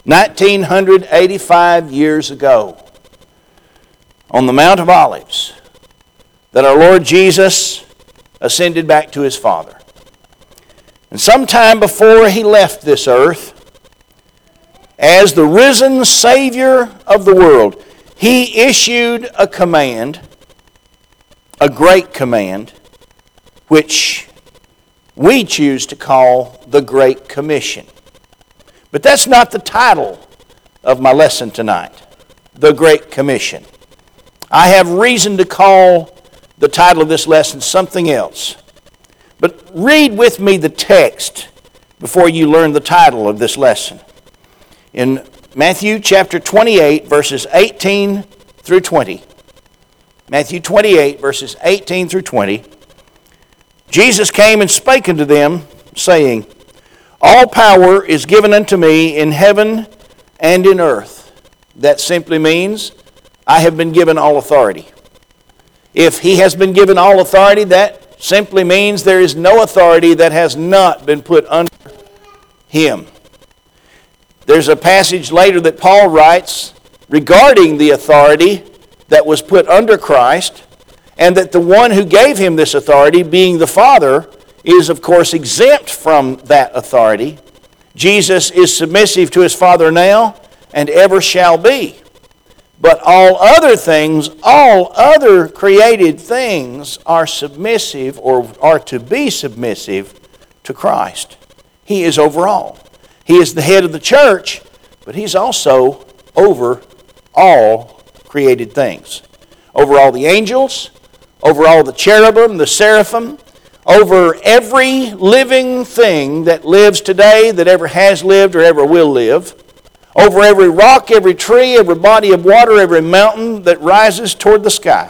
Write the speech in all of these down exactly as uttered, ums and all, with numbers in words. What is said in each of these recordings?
nineteen eighty-five years ago, on the Mount of Olives, that our Lord Jesus ascended back to his Father. And sometime before he left this earth, as the risen Savior of the world, he issued a command, a great command, which we choose to call the Great Commission. But that's not the title of my lesson tonight, the Great Commission. I have reason to call the title of this lesson something else. But read with me the text before you learn the title of this lesson. In Matthew chapter twenty-eight, verses eighteen through twenty. Matthew twenty-eight, verses eighteen through twenty. Jesus came and spake unto them, saying, All power is given unto me in heaven and in earth. That simply means I have been given all authority. If he has been given all authority, that simply means there is no authority that has not been put under him. There's a passage later that Paul writes regarding the authority that was put under Christ, and that the one who gave him this authority, being the Father, is of course exempt from that authority. Jesus is submissive to his Father now and ever shall be. But all other things, all other created things are submissive or are to be submissive to Christ. He is over all. He is the head of the church, but he's also over all created things. Over all the angels, over all the cherubim, the seraphim, over every living thing that lives today, that ever has lived or ever will live, over every rock, every tree, every body of water, every mountain that rises toward the sky.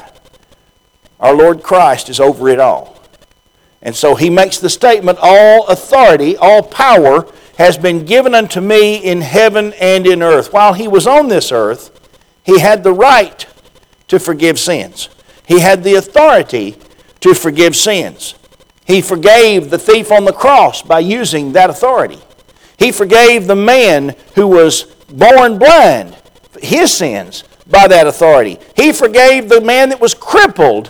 Our Lord Christ is over it all. And so he makes the statement, all authority, all power has been given unto me in heaven and in earth. While he was on this earth, he had the right to forgive sins. He had the authority to forgive sins. He forgave the thief on the cross by using that authority. He forgave the man who was born blind, his sins, by that authority. He forgave the man that was crippled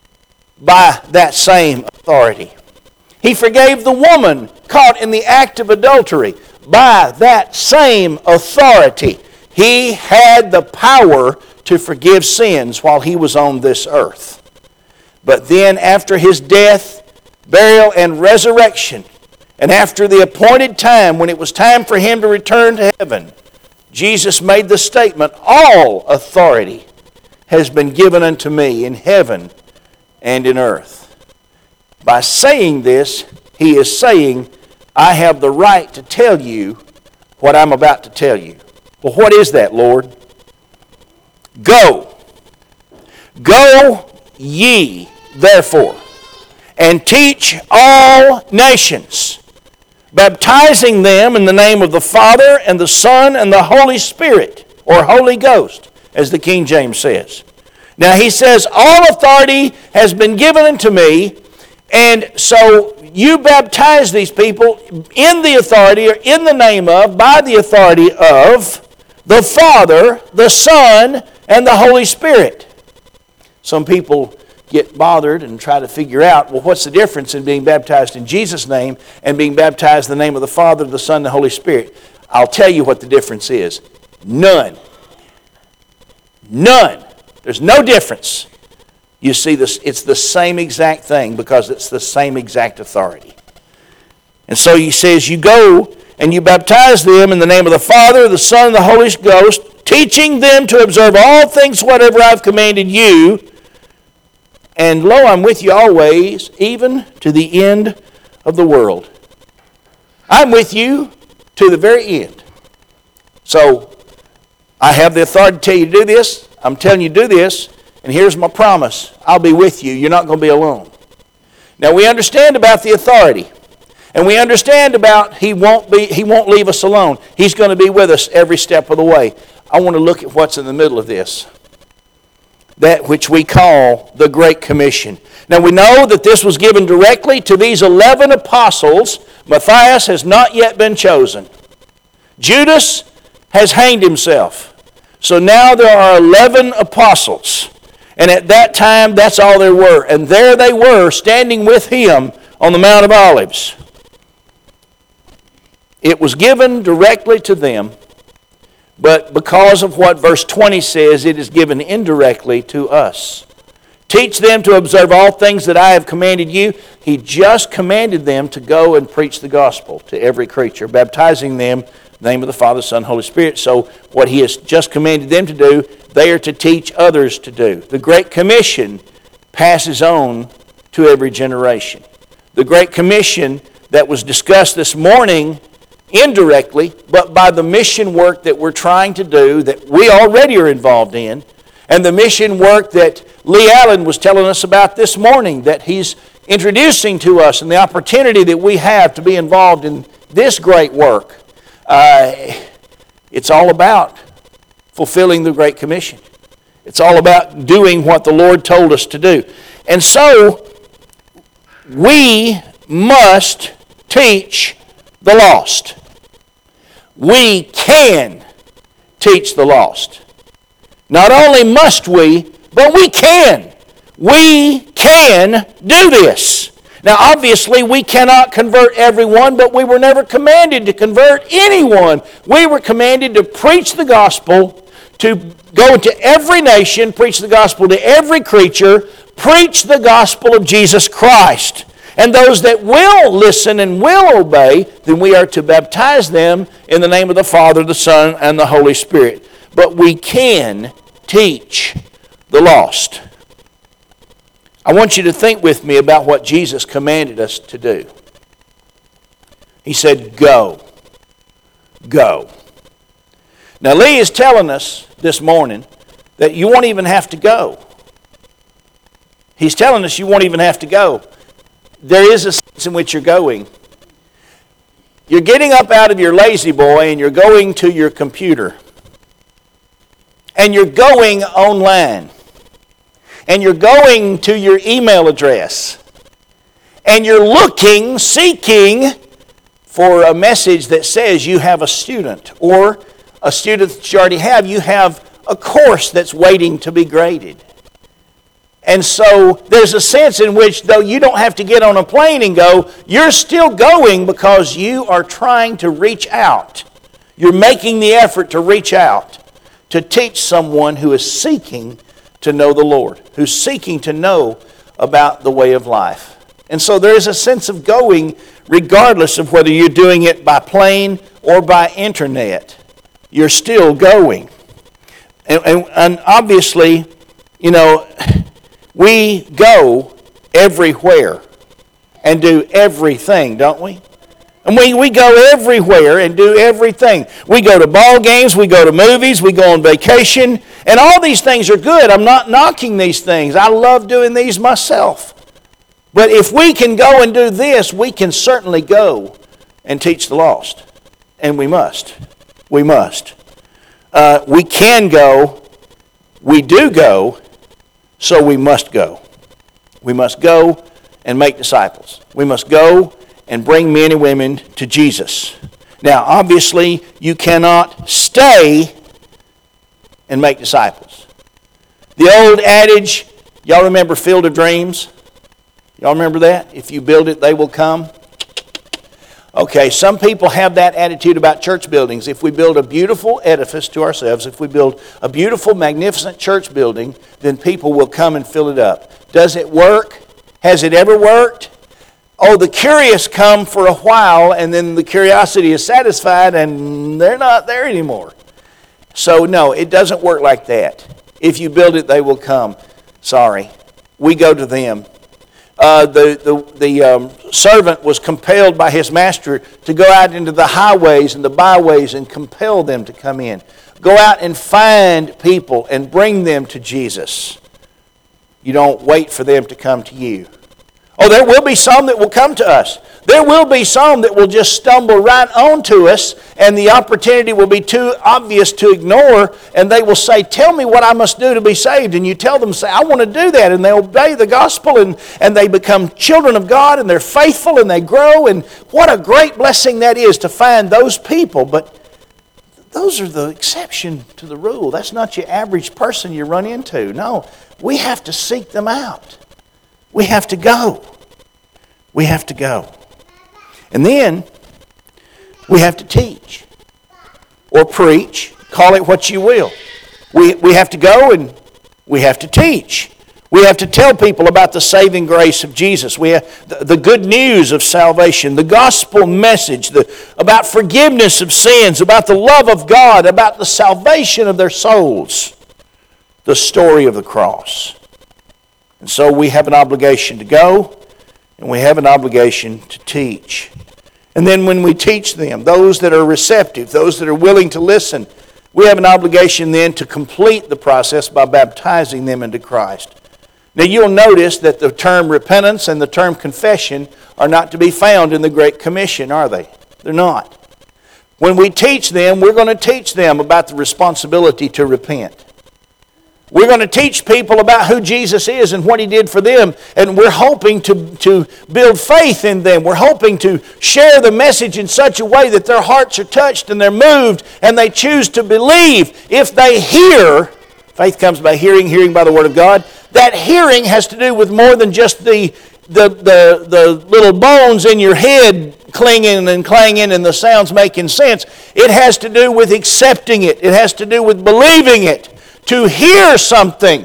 by that same authority. He forgave the woman caught in the act of adultery by that same authority. He had the power to forgive sins while he was on this earth. But then after his death, burial, and resurrection, and after the appointed time when it was time for him to return to heaven, Jesus made the statement, all authority has been given unto me in heaven and in earth. By saying this, he is saying, I have the right to tell you what I'm about to tell you. Well, what is that, Lord? Go. Go ye, therefore, and teach all nations, baptizing them in the name of the Father and the Son and the Holy Spirit, or Holy Ghost, as the King James says. Now he says, all authority has been given unto me, and so you baptize these people in the authority, or in the name of, by the authority of the Father, the Son, and the Holy Spirit. Some people get bothered and try to figure out, well, what's the difference in being baptized in Jesus' name and being baptized in the name of the Father, the Son, and the Holy Spirit? I'll tell you what the difference is. None. None. There's no difference. You see, this, it's the same exact thing because it's the same exact authority. And so he says, you go and you baptize them in the name of the Father, the Son, and the Holy Ghost, teaching them to observe all things whatever I've commanded you. And lo, I'm with you always, even to the end of the world. I'm with you to the very end. So, I have the authority to tell you to do this. I'm telling you to do this. And here's my promise. I'll be with you. You're not going to be alone. Now, we understand about the authority. And we understand about he won't be, he won't leave us alone. He's going to be with us every step of the way. I want to look at what's in the middle of this. That which we call the Great Commission. Now we know that this was given directly to these eleven apostles. Matthias has not yet been chosen. Judas has hanged himself. So now there are eleven apostles. And at that time, that's all there were. And there they were, standing with him on the Mount of Olives. It was given directly to them, but because of what verse twenty says, it is given indirectly to us. Teach them to observe all things that I have commanded you. He just commanded them to go and preach the gospel to every creature, baptizing them in the name of the Father, Son, Holy Spirit. So what he has just commanded them to do, they are to teach others to do. The Great Commission passes on to every generation. The Great Commission that was discussed this morning indirectly, but by the mission work that we're trying to do, that we already are involved in, and the mission work that Lee Allen was telling us about this morning, that he's introducing to us, and the opportunity that we have to be involved in this great work. Uh, it's all about fulfilling the Great Commission. It's all about doing what the Lord told us to do. And so, we must teach the lost. We can teach the lost. Not only must we, but we can. We can do this. Now, obviously, we cannot convert everyone, but we were never commanded to convert anyone. We were commanded to preach the gospel, to go into every nation, preach the gospel to every creature, preach the gospel of Jesus Christ. And those that will listen and will obey, then we are to baptize them in the name of the Father, the Son, and the Holy Spirit. But we can teach the lost. I want you to think with me about what Jesus commanded us to do. He said, go. Go. Now, Lee is telling us this morning that you won't even have to go. He's telling us you won't even have to go. There is a sense in which you're going. You're getting up out of your lazy boy and you're going to your computer. And you're going online. And you're going to your email address. And you're looking, seeking for a message that says you have a student. Or a student that you already have, you have a course that's waiting to be graded. And so there's a sense in which, though you don't have to get on a plane and go, you're still going because you are trying to reach out. You're making the effort to reach out, to teach someone who is seeking to know the Lord, who's seeking to know about the way of life. And so there is a sense of going regardless of whether you're doing it by plane or by internet. You're still going. And, and, and obviously, you know, we go everywhere and do everything, don't we? And we, we go everywhere and do everything. We go to ball games, we go to movies, we go on vacation, and all these things are good. I'm not knocking these things. I love doing these myself. But if we can go and do this, we can certainly go and teach the lost. And we must. We must. Uh, we can go. We do go. So we must go. We must go and make disciples. We must go and bring men and women to Jesus. Now, obviously, you cannot stay and make disciples. The old adage, y'all remember Field of Dreams? Y'all remember that? If you build it, they will come. Okay, some people have that attitude about church buildings. If we build a beautiful edifice to ourselves, if we build a beautiful, magnificent church building, then people will come and fill it up. Does it work? Has it ever worked? Oh, the curious come for a while, and then the curiosity is satisfied, and they're not there anymore. So, no, it doesn't work like that. If you build it, they will come. Sorry. We go to them. Uh, the the, the um, servant was compelled by his master to go out into the highways and the byways and compel them to come in. Go out and find people and bring them to Jesus. You don't wait for them to come to you. Oh, there will be some that will come to us. There will be some that will just stumble right onto us, and the opportunity will be too obvious to ignore, and they will say, tell me what I must do to be saved. And you tell them, say, I want to do that, and they obey the gospel, and, and they become children of God, and they're faithful, and they grow, and what a great blessing that is to find those people. But those are the exception to the rule. That's not your average person you run into. No, we have to seek them out. We have to go. We have to go. And then we have to teach or preach. Call it what you will. We, we have to go and we have to teach. We have to tell people about the saving grace of Jesus. We have the, the good news of salvation, the gospel message, the, about forgiveness of sins, about the love of God, about the salvation of their souls, the story of the cross. And so we have an obligation to go, and we have an obligation to teach. And then when we teach them, those that are receptive, those that are willing to listen, we have an obligation then to complete the process by baptizing them into Christ. Now you'll notice that the term repentance and the term confession are not to be found in the Great Commission, are they? They're not. When we teach them, we're going to teach them about the responsibility to repent. We're going to teach people about who Jesus is and what He did for them. And we're hoping to, to build faith in them. We're hoping to share the message in such a way that their hearts are touched and they're moved and they choose to believe. If they hear, faith comes by hearing, hearing by the Word of God. That hearing has to do with more than just the, the, the, the little bones in your head clinging and clanging and the sounds making sense. It has to do with accepting it. It has to do with believing it. To hear something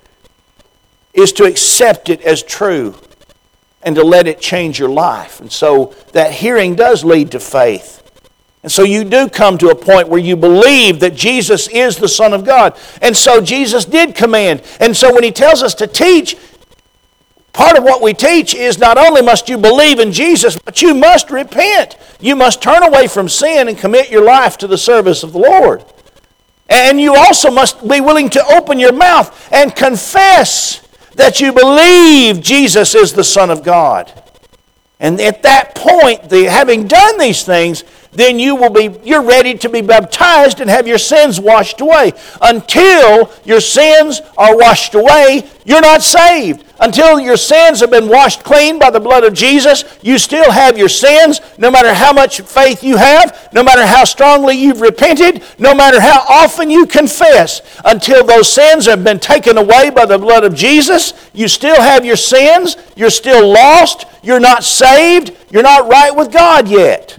is to accept it as true and to let it change your life. And so that hearing does lead to faith. And so you do come to a point where you believe that Jesus is the Son of God. And so Jesus did command. And so when He tells us to teach, part of what we teach is not only must you believe in Jesus, but you must repent. You must turn away from sin and commit your life to the service of the Lord. And you also must be willing to open your mouth and confess that you believe Jesus is the Son of God. And at that point, the, having done these things, then you will be, you're ready to be baptized and have your sins washed away. Until your sins are washed away, you're not saved. Until your sins have been washed clean by the blood of Jesus, you still have your sins, no matter how much faith you have, no matter how strongly you've repented, no matter how often you confess. Until those sins have been taken away by the blood of Jesus, you still have your sins, you're still lost, you're not saved, you're not right with God yet.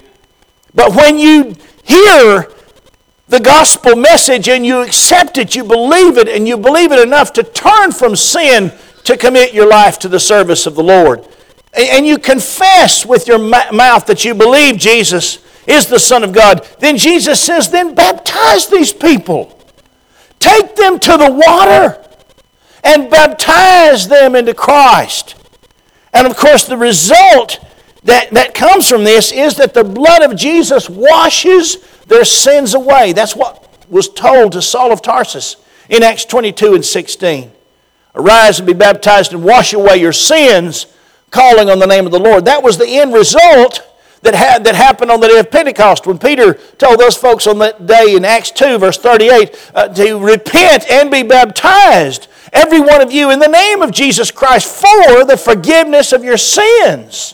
But when you hear the gospel message and you accept it, you believe it, and you believe it enough to turn from sin to commit your life to the service of the Lord, and you confess with your mouth that you believe Jesus is the Son of God, then Jesus says, then baptize these people. Take them to the water and baptize them into Christ. And of course the result That, that comes from this is that the blood of Jesus washes their sins away. That's what was told to Saul of Tarsus in Acts twenty-two and sixteen. Arise and be baptized and wash away your sins, calling on the name of the Lord. That was the end result that had that happened on the day of Pentecost when Peter told those folks on that day in Acts two verse thirty-eight uh, to repent and be baptized, every one of you, in the name of Jesus Christ for the forgiveness of your sins.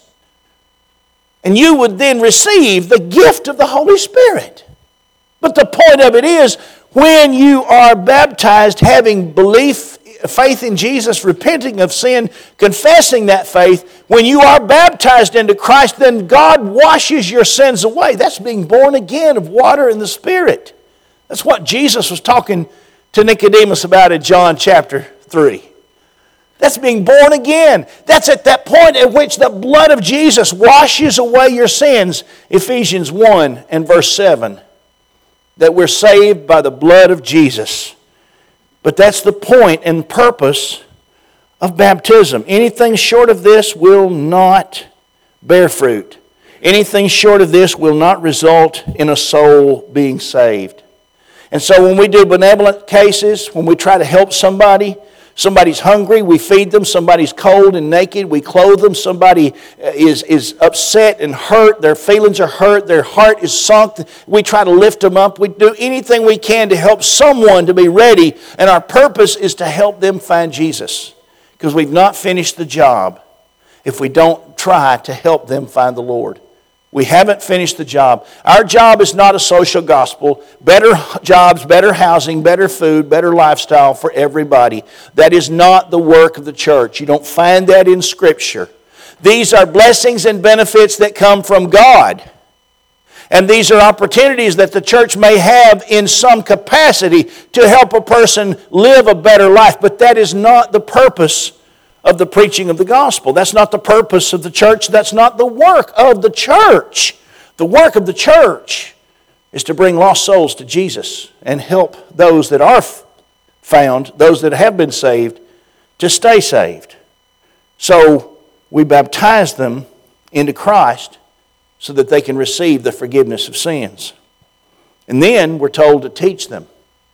And you would then receive the gift of the Holy Spirit. But the point of it is, when you are baptized, having belief, faith in Jesus, repenting of sin, confessing that faith, when you are baptized into Christ, then God washes your sins away. That's being born again of water and the Spirit. That's what Jesus was talking to Nicodemus about in John chapter three. That's being born again. That's at that point at which the blood of Jesus washes away your sins. Ephesians one and verse seven. That we're saved by the blood of Jesus. But that's the point and purpose of baptism. Anything short of this will not bear fruit. Anything short of this will not result in a soul being saved. And so when we do benevolent cases, when we try to help somebody, somebody's hungry, we feed them. Somebody's cold and naked, we clothe them. Somebody is, is upset and hurt. Their feelings are hurt. Their heart is sunk. We try to lift them up. We do anything we can to help someone to be ready. And our purpose is to help them find Jesus. Because we've not finished the job if we don't try to help them find the Lord. We haven't finished the job. Our job is not a social gospel. Better jobs, better housing, better food, better lifestyle for everybody. That is not the work of the church. You don't find that in Scripture. These are blessings and benefits that come from God. And these are opportunities that the church may have in some capacity to help a person live a better life. But that is not the purpose of the preaching of the gospel. That's not the purpose of the church. That's not the work of the church. The work of the church is to bring lost souls to Jesus and help those that are found, those that have been saved, to stay saved. So we baptize them into Christ so that they can receive the forgiveness of sins. And then we're told to teach them.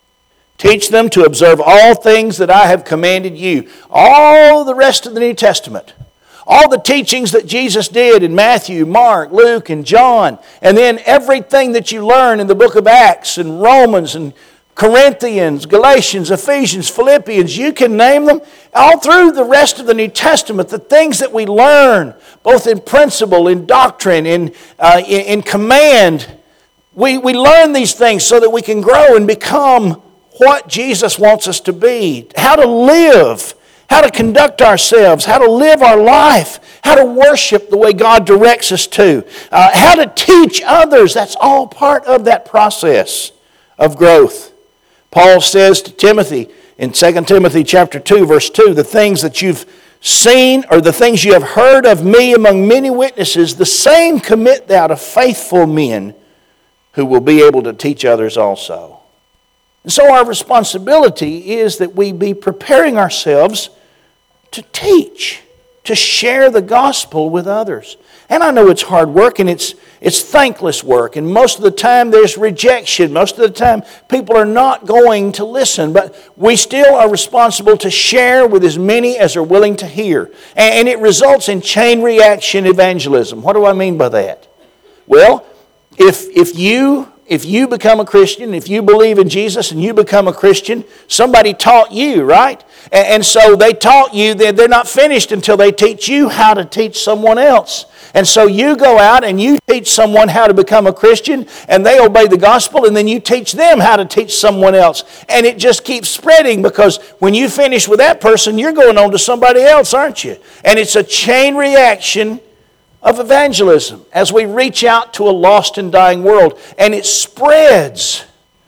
Teach them to observe all things that I have commanded you. All the rest of the New Testament. All the teachings that Jesus did in Matthew, Mark, Luke, and John. And then everything that you learn in the book of Acts and Romans and Corinthians, Galatians, Ephesians, Philippians. You can name them. All through the rest of the New Testament, the things that we learn, both in principle, in doctrine, in, uh, in, in command. We, we learn these things so that we can grow and become what Jesus wants us to be, how to live, how to conduct ourselves, how to live our life, how to worship the way God directs us to, uh, how to teach others. That's all part of that process of growth. Paul says to Timothy in Second Timothy chapter two, verse two, the things that you've seen or the things you have heard of me among many witnesses, the same commit thou to faithful men who will be able to teach others also. And so our responsibility is that we be preparing ourselves to teach, to share the gospel with others. And I know it's hard work and it's it's thankless work. And most of the time there's rejection. Most of the time people are not going to listen. But we still are responsible to share with as many as are willing to hear. And it results in chain reaction evangelism. What do I mean by that? Well, if if you... If you become a Christian, if you believe in Jesus and you become a Christian, somebody taught you, right? And, and so they taught you that they're not finished until they teach you how to teach someone else. And so you go out and you teach someone how to become a Christian and they obey the gospel and then you teach them how to teach someone else. And it just keeps spreading because when you finish with that person, you're going on to somebody else, aren't you? And it's a chain reaction of evangelism as we reach out to a lost and dying world. And it spreads.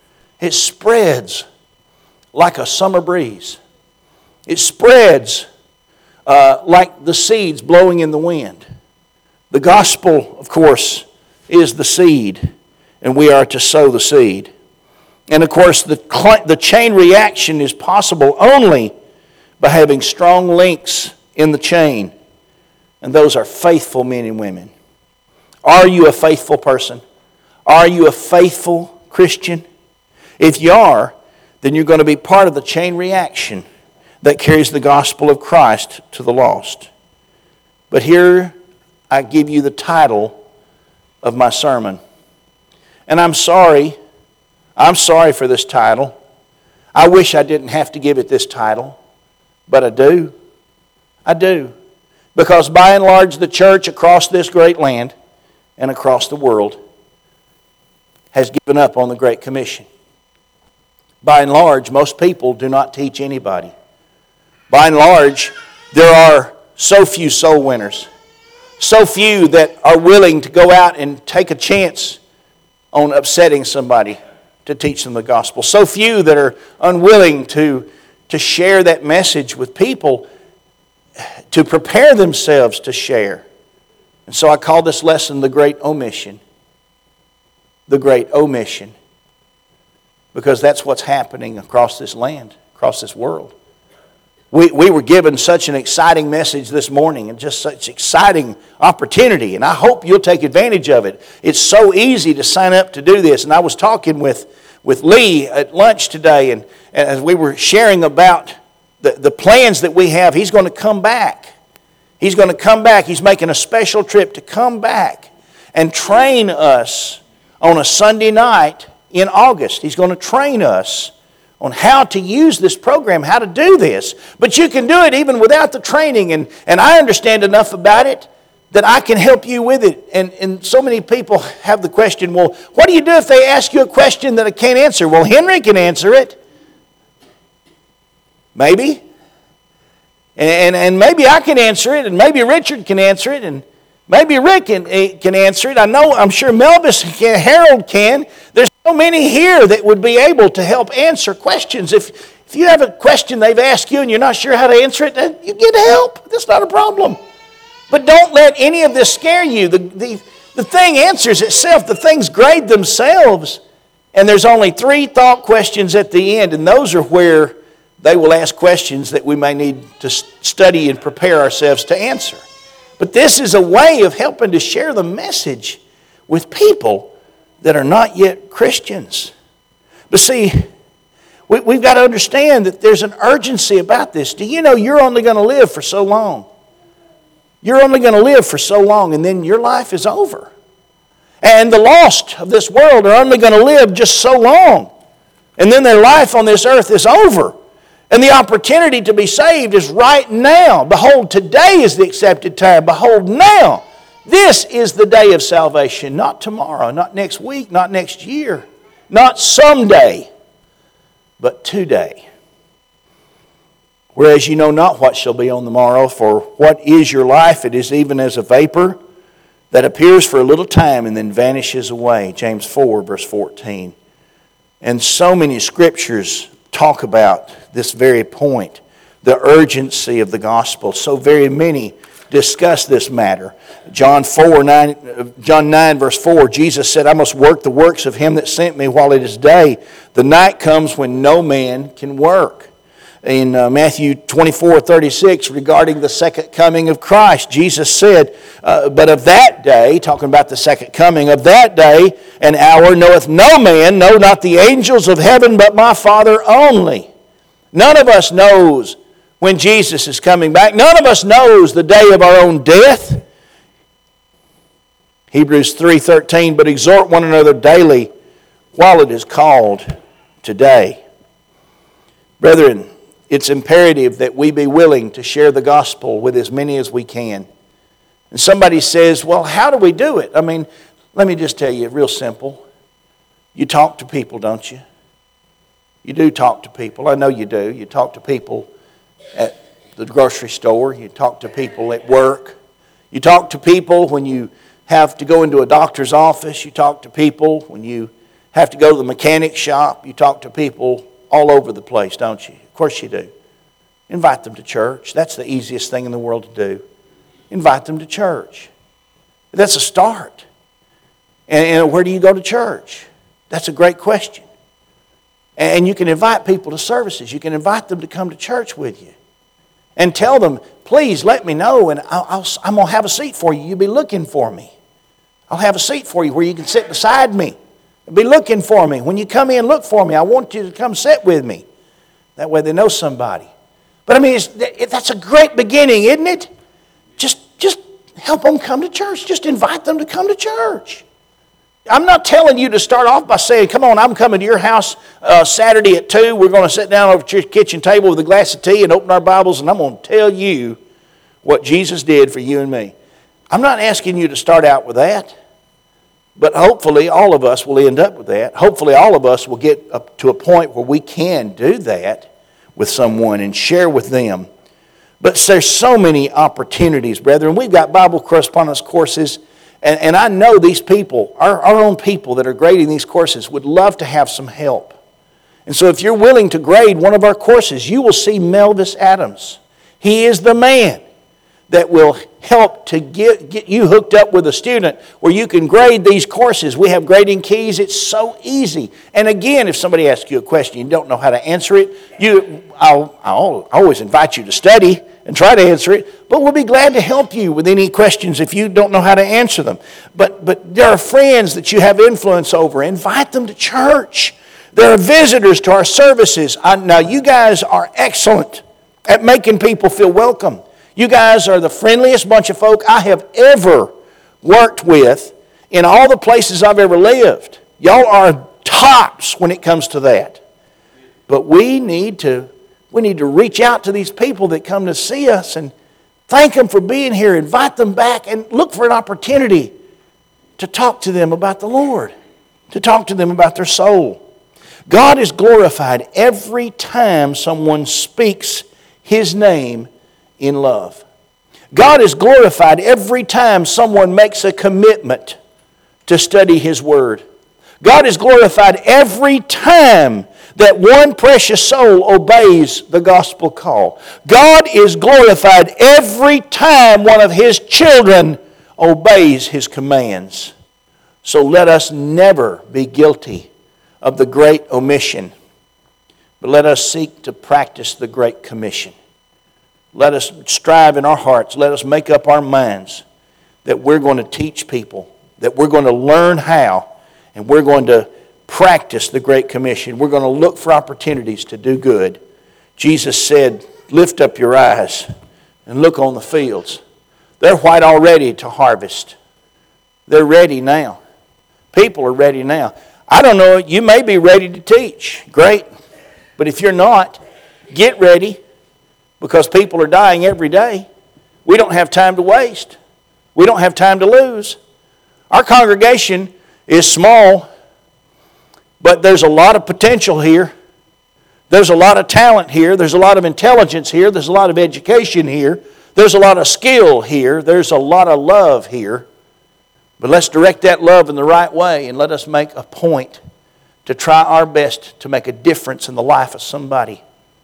It spreads like a summer breeze. It spreads uh, like the seeds blowing in the wind. The gospel, of course, is the seed, and we are to sow the seed. And of course, the, the chain reaction is possible only by having strong links in the chain. And those are faithful men and women. Are you a faithful person? Are you a faithful Christian? If you are, then you're going to be part of the chain reaction that carries the gospel of Christ to the lost. But here I give you the title of my sermon. And I'm sorry, I'm sorry for this title. I wish I didn't have to give it this title, but I do. I do. Because by and large, the church across this great land and across the world has given up on the Great Commission. By and large, most people do not teach anybody. By and large, there are so few soul winners. So few that are willing to go out and take a chance on upsetting somebody to teach them the gospel. So few that are unwilling to, to share that message with people, to prepare themselves to share. And so I call this lesson the Great Omission. The Great Omission. Because that's what's happening across this land, across this world. We, we were given such an exciting message this morning and just such exciting opportunity. And I hope you'll take advantage of it. It's so easy to sign up to do this. And I was talking with, with Lee at lunch today, and, and as we were sharing about the, the plans that we have, he's going to come back. He's going to come back. He's making a special trip to come back and train us on a Sunday night in August. He's going to train us on how to use this program, how to do this. But you can do it even without the training. And, and I understand enough about it that I can help you with it. And, and so many people have the question, well, what do you do if they ask you a question that I can't answer? Well, Henry can answer it. Maybe. And, and, and maybe I can answer it, and maybe Richard can answer it, and maybe Rick can, can answer it. I know, I'm sure Melvis can, Harold can. There's so many here that would be able to help answer questions. If, if you have a question they've asked you and you're not sure how to answer it, then you get help. That's not a problem. But don't let any of this scare you. The, the, the thing answers itself. The things grade themselves. And there's only three thought questions at the end, and those are where they will ask questions that we may need to study and prepare ourselves to answer. But this is a way of helping to share the message with people that are not yet Christians. But see, we, we've got to understand that there's an urgency about this. Do you know you're only going to live for so long? You're only going to live for so long, and then your life is over. And the lost of this world are only going to live just so long. And then their life on this earth is over. And the opportunity to be saved is right now. Behold, today is the accepted time. Behold, now. This is the day of salvation. Not tomorrow, not next week, not next year, not someday, but today. Whereas you know not what shall be on the morrow, for what is your life? It is even as a vapor that appears for a little time and then vanishes away. James four, verse fourteen. And so many scriptures talk about this very point, the urgency of the gospel. So very many discuss this matter. John four, nine, John nine, verse four, Jesus said, I must work the works of him that sent me while it is day. The night comes when no man can work. In uh, Matthew twenty-four, thirty-six, regarding the second coming of Christ, Jesus said, uh, but of that day, talking about the second coming, of that day and hour knoweth no man, no, not the angels of heaven, but my Father only. None of us knows when Jesus is coming back. None of us knows the day of our own death. Hebrews three thirteen, but exhort one another daily while it is called today. Brethren, it's imperative that we be willing to share the gospel with as many as we can. And somebody says, well, how do we do it? I mean, let me just tell you, real simple. You talk to people, don't you? You do talk to people. I know you do. You talk to people at the grocery store. You talk to people at work. You talk to people when you have to go into a doctor's office. You talk to people when you have to go to the mechanic shop. You talk to people all over the place, don't you? Of course you do. Invite them to church. That's the easiest thing in the world to do. Invite them to church. That's a start. And, and where do you go to church? That's a great question. And you can invite people to services. You can invite them to come to church with you. And tell them, please let me know, and I'll, I'll, I'm going to have a seat for you. You'll be looking for me. I'll have a seat for you where you can sit beside me. Be looking for me. When you come in, look for me. I want you to come sit with me. That way they know somebody. But I mean, it's, it, that's a great beginning, isn't it? Just, just help them come to church. Just invite them to come to church. I'm not telling you to start off by saying, come on, I'm coming to your house uh, Saturday at two. We're going to sit down over at your kitchen table with a glass of tea and open our Bibles, and I'm going to tell you what Jesus did for you and me. I'm not asking you to start out with that. But hopefully all of us will end up with that. Hopefully all of us will get up to a point where we can do that with someone and share with them. But there's so many opportunities, brethren. We've got Bible correspondence courses, and, and I know these people, our, our own people that are grading these courses, would love to have some help. And so if you're willing to grade one of our courses, you will see Melvis Adams. He is the man that will help to get, get you hooked up with a student where you can grade these courses. We have grading keys. It's so easy. And again, if somebody asks you a question and you don't know how to answer it, you, I'll, I'll always invite you to study and try to answer it, but we'll be glad to help you with any questions if you don't know how to answer them. But, but there are friends that you have influence over. Invite them to church. There are visitors to our services. I, now, you guys are excellent at making people feel welcome. You guys are the friendliest bunch of folk I have ever worked with in all the places I've ever lived. Y'all are tops when it comes to that. But we need to we need to reach out to these people that come to see us and Thank them for being here. Invite them back and look for an opportunity to talk to them about the Lord, to talk to them about their soul. God is glorified every time someone speaks His name in love. God is glorified every time someone makes a commitment to study His Word. God is glorified every time that one precious soul obeys the gospel call. God is glorified every time one of His children obeys His commands. So let us never be guilty of the great omission, but let us seek to practice the great commission. Let us strive in our hearts, let us make up our minds that we're going to teach people, that we're going to learn how, and we're going to practice the Great Commission. We're going to look for opportunities to do good. Jesus said, lift up your eyes and look on the fields. They're white already to harvest. They're ready now. People are ready now. I don't know, you may be ready to teach. Great. But if you're not, get ready, because people are dying every day. We don't have time to waste. We don't have time to lose. Our congregation is small, but there's a lot of potential here. There's a lot of talent here. There's a lot of intelligence here. There's a lot of education here. There's a lot of skill here. There's a lot of love here. But let's direct that love in the right way, and let us make a point to try our best to make a difference in the life of somebody.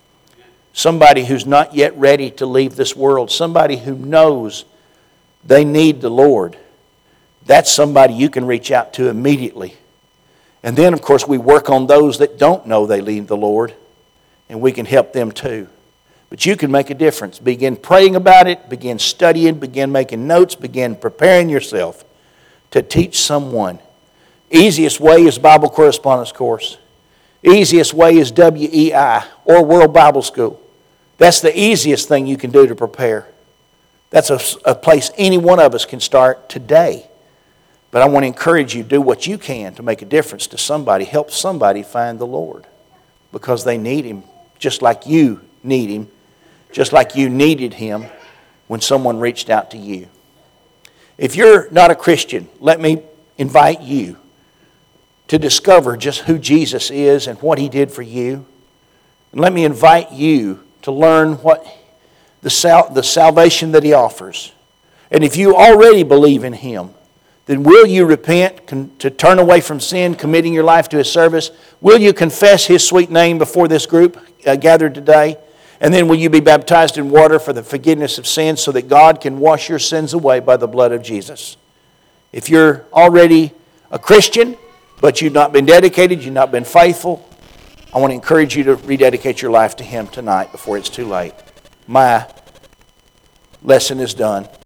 Somebody who's not yet ready to leave this world. Somebody who knows they need the Lord. That's somebody you can reach out to immediately. And then, of course, we work on those that don't know they need the Lord, and we can help them too. But you can make a difference. Begin praying about it, begin studying, begin making notes, begin preparing yourself to teach someone. Easiest way is Bible Correspondence Course. Easiest way is W E I or World Bible School. That's the easiest thing you can do to prepare. That's a, a place any one of us can start today. But I want to encourage you, do what you can to make a difference to somebody. Help somebody find the Lord, because they need Him just like you need Him, just like you needed Him when someone reached out to you. If you're not a Christian, let me invite you to discover just who Jesus is and what He did for you. And let me invite you to learn what the, sal- the salvation that He offers. And if you already believe in Him, then will you repent con- to turn away from sin, committing your life to His service? Will you confess His sweet name before this group uh, gathered today? And then will you be baptized in water for the forgiveness of sins so that God can wash your sins away by the blood of Jesus? If you're already a Christian, but you've not been dedicated, you've not been faithful, I want to encourage you to rededicate your life to Him tonight before it's too late. My lesson is done.